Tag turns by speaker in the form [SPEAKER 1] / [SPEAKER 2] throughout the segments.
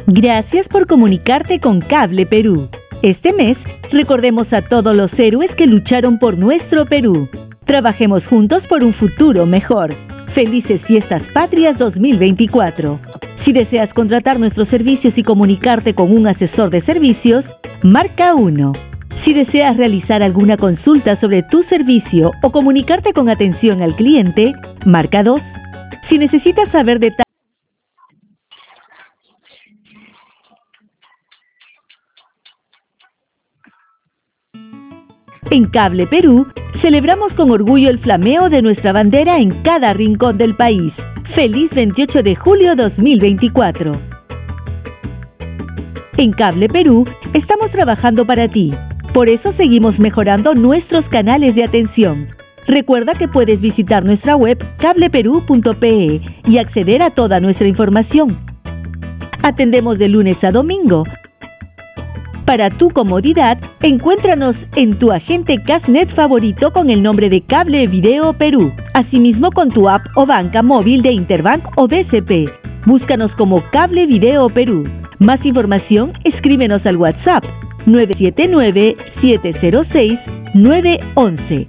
[SPEAKER 1] Gracias por comunicarte con Cable Perú. Este mes, recordemos a todos los héroes que lucharon por nuestro Perú. Trabajemos juntos por un futuro mejor. Felices Fiestas Patrias 2024. Si deseas contratar nuestros servicios y comunicarte con un asesor de servicios, marca 1. Si deseas realizar alguna consulta sobre tu servicio o comunicarte con atención al cliente, marca 2. Si necesitas saber detalles en Cable Perú, celebramos con orgullo el flameo de nuestra bandera en cada rincón del país. ¡Feliz 28 de julio 2024! En Cable Perú, estamos trabajando para ti. Por eso seguimos mejorando nuestros canales de atención. Recuerda que puedes visitar nuestra web cableperú.pe y acceder a toda nuestra información. Atendemos de lunes a domingo. Para tu comodidad, encuéntranos en tu agente Casnet favorito con el nombre de Cable Video Perú. Asimismo con tu app o banca móvil de Interbank o BCP. Búscanos como Cable Video Perú. Más información, escríbenos al WhatsApp 979-706-911.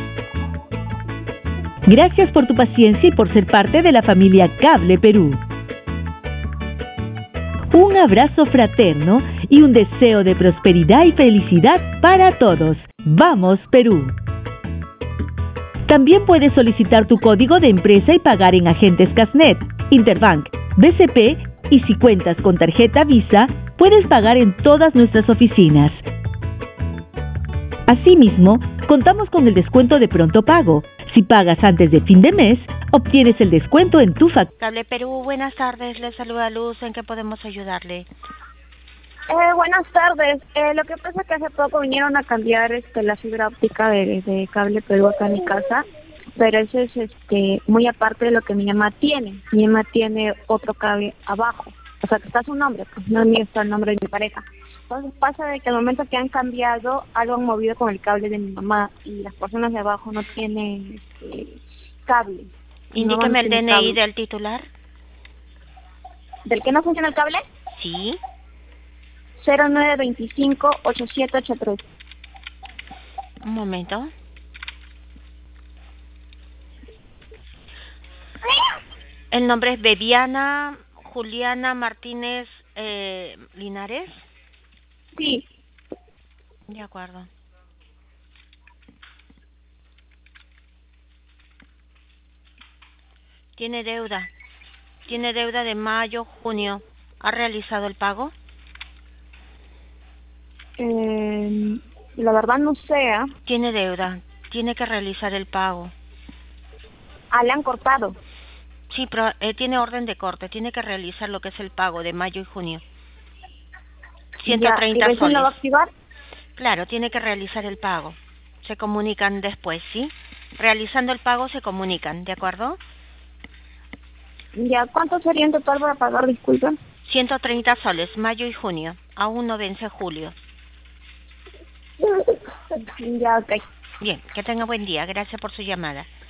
[SPEAKER 1] Gracias por tu paciencia y por ser parte de la familia Cable Perú. Un abrazo fraterno y un deseo de prosperidad y felicidad para todos. ¡Vamos, Perú! También puedes solicitar tu código de empresa y pagar en agentes Casnet, Interbank, BCP y si cuentas con tarjeta Visa, puedes pagar en todas nuestras oficinas. Asimismo, contamos con el descuento de pronto pago. Si pagas antes de fin de mes, obtienes el descuento en tu factura.
[SPEAKER 2] Cable Perú, buenas tardes. Le saluda Luz. ¿En qué podemos ayudarle?
[SPEAKER 3] Buenas tardes. Lo que pasa es que hace poco vinieron a cambiar la fibra óptica de Cable Perú acá en mi casa, pero eso es muy aparte de lo que mi mamá tiene. Mi mamá tiene otro cable abajo, o sea que está su nombre, pues no es mío, está el nombre de mi pareja. Entonces pasa de que al momento que han cambiado, algo han movido con el cable de mi mamá y las personas de abajo no tienen cable.
[SPEAKER 2] Indíqueme el DNI
[SPEAKER 3] cable.
[SPEAKER 2] del titular.
[SPEAKER 3] ¿Del que no funciona el cable?
[SPEAKER 2] Sí.
[SPEAKER 3] 0925-8783.
[SPEAKER 2] Un momento. El nombre es Bebiana Juliana Martínez Linares.
[SPEAKER 3] Sí.
[SPEAKER 2] De acuerdo. Tiene deuda. Tiene deuda de mayo, junio. ¿Ha realizado el pago?
[SPEAKER 3] La verdad no sé.
[SPEAKER 2] Tiene deuda. Tiene que realizar el pago.
[SPEAKER 3] Le han cortado.
[SPEAKER 2] Sí, pero tiene orden de corte. Tiene que realizar lo que es el pago de mayo y junio. 130
[SPEAKER 3] ¿Y recién
[SPEAKER 2] soles.
[SPEAKER 3] lo va a activar?
[SPEAKER 2] Claro, tiene que realizar el pago. Se comunican después, ¿sí? Realizando el pago se comunican, ¿de acuerdo?
[SPEAKER 3] Ya, ¿cuánto sería en total para pagar, disculpen?
[SPEAKER 2] 130 soles, mayo y junio. Aún no vence julio.
[SPEAKER 3] Ya, ok.
[SPEAKER 2] Bien, que tenga buen día. Gracias por su llamada.